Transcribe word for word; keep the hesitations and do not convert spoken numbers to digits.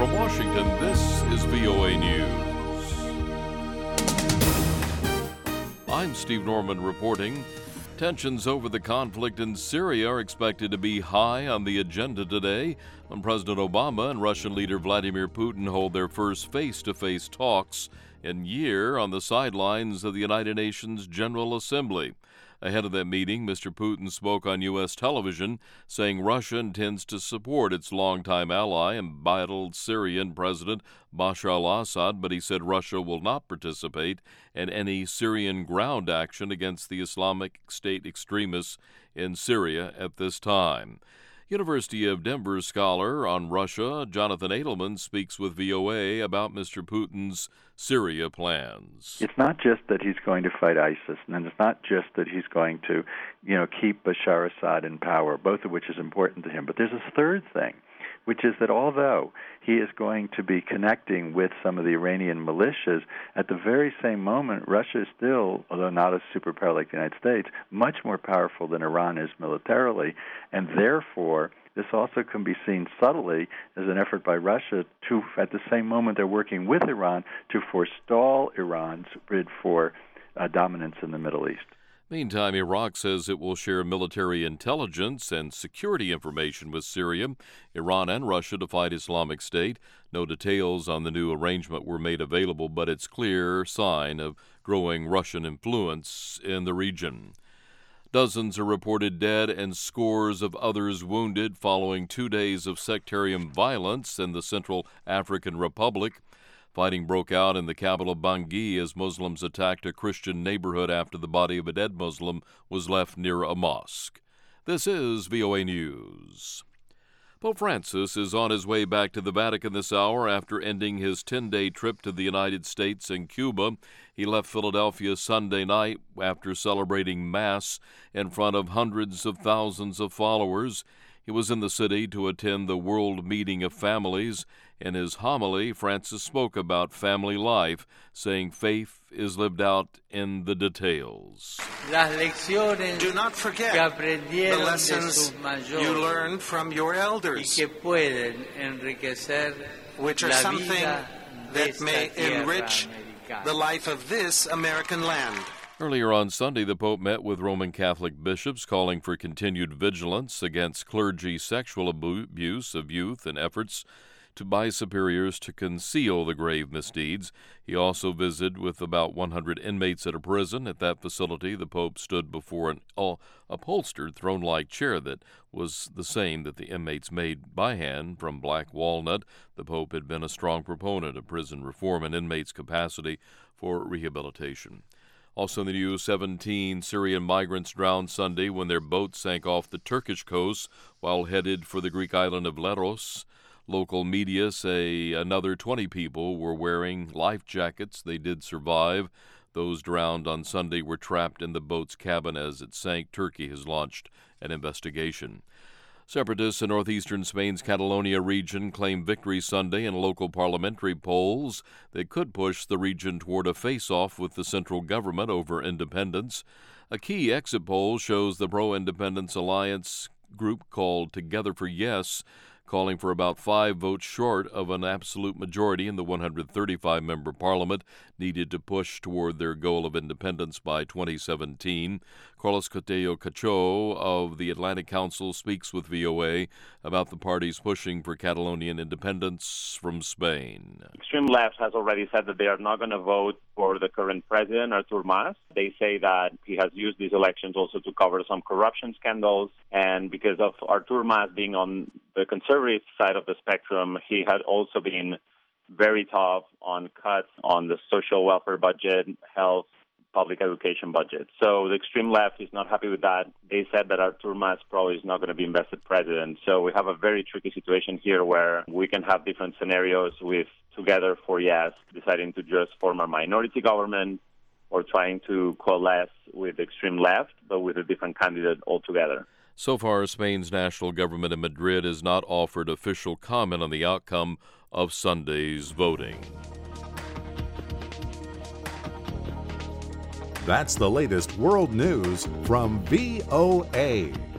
From Washington, this is V O A News. I'm Steve Norman reporting. Tensions over the conflict in Syria are expected to be high on the agenda today when President Obama and Russian leader Vladimir Putin hold their first face-to-face talks in a year on the sidelines of the United Nations General Assembly. Ahead of that meeting, Mister Putin spoke on U S television, saying Russia intends to support its longtime ally and embattled Syrian President Bashar al-Assad, but he said Russia will not participate in any Syrian ground action against the Islamic State extremists in Syria at this time. University of Denver scholar on Russia, Jonathan Edelman, speaks with V O A about Mister Putin's Syria plans. It's not just that he's going to fight ISIS, and it's not just that he's going to, you know, keep Bashar Assad in power, both of which is important to him. But there's a third thing, which is that although he is going to be connecting with some of the Iranian militias, at the very same moment, Russia is still, although not a superpower like the United States, much more powerful than Iran is militarily, and therefore this also can be seen subtly as an effort by Russia to, at the same moment they're working with Iran, to forestall Iran's bid for uh, dominance in the Middle East. Meantime, Iraq says it will share military intelligence and security information with Syria, Iran, and Russia to fight Islamic State. No details on the new arrangement were made available, but it's a clear sign of growing Russian influence in the region. Dozens are reported dead and scores of others wounded following two days of sectarian violence in the Central African Republic. Fighting broke out in the capital Bangui as Muslims attacked a Christian neighborhood after the body of a dead Muslim was left near a mosque. This is V O A News. Pope Francis is on his way back to the Vatican this hour after ending his ten-day trip to the United States and Cuba. He left Philadelphia Sunday night after celebrating Mass in front of hundreds of thousands of followers. He was in the city to attend the World Meeting of Families. In his homily, Francis spoke about family life, saying faith is lived out in the details. Do not forget the lessons you learned from your elders, which are something that may enrich the life of this American land. Earlier on Sunday, the Pope met with Roman Catholic bishops calling for continued vigilance against clergy sexual abuse of youth and efforts to by superiors to conceal the grave misdeeds. He also visited with about one hundred inmates at a prison. At that facility, the Pope stood before an upholstered throne-like chair that was the same that the inmates made by hand from black walnut. The Pope had been a strong proponent of prison reform and inmates' capacity for rehabilitation. Also in the news, seventeen Syrian migrants drowned Sunday when their boat sank off the Turkish coast while headed for the Greek island of Leros. Local media say another twenty people were wearing life jackets. They did survive. Those drowned on Sunday were trapped in the boat's cabin as it sank. Turkey has launched an investigation. Separatists in northeastern Spain's Catalonia region claimed victory Sunday in local parliamentary polls that could push the region toward a face-off with the central government over independence. A key exit poll shows the pro-independence alliance group called Together for Yes, calling for about five votes short of an absolute majority in the one hundred thirty-five member parliament needed to push toward their goal of independence by twenty seventeen. Carlos Cotello Cacho of the Atlantic Council speaks with V O A about the parties pushing for Catalonian independence from Spain. Extreme left has already said that they are not going to vote for the current president, Artur Mas. They say that he has used these elections also to cover some corruption scandals, and because of Artur Mas being on the conservative side of the spectrum, he had also been very tough on cuts on the social welfare budget, health, public education budget. So the extreme left is not happy with that. They said that Artur Mas probably is not going to be invested president. So we have a very tricky situation here where we can have different scenarios with Together for Yes deciding to just form a minority government or trying to coalesce with the extreme left, but with a different candidate altogether. So far, Spain's national government in Madrid has not offered official comment on the outcome of Sunday's voting. That's the latest world news from V O A.